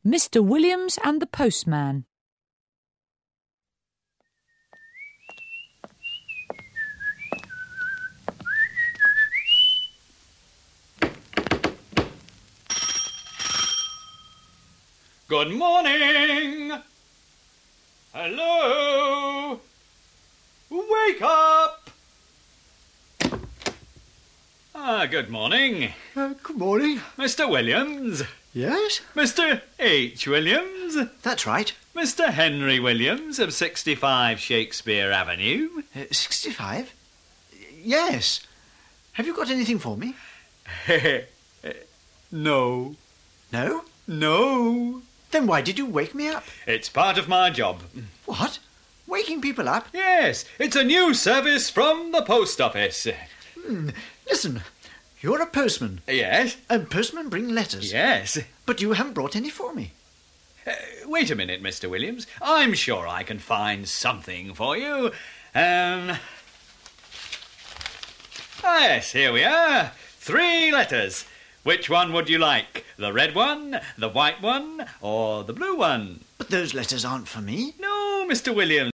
Mr. Williams and the Postman. Good morning! Hello! Wake up! Good morning. Good morning. Mr. Williams? Yes? Mr. H. Williams? That's right. Mr. Henry Williams of 65 Shakespeare Avenue? 65? Yes. Have you got anything for me? No. No? No. Then why did you wake me up? It's part of my job. What? Waking people up? Yes, it's a new service from the post office. Listen, you're a postman. Yes? And postmen bring letters. Yes. But you haven't brought any for me. Wait a minute, Mr. Williams. I'm sure I can find something for you. Yes, here we are. 3 letters. Which one would you like? The red one, the white one, or the blue one? But those letters aren't for me. No, Mr. Williams.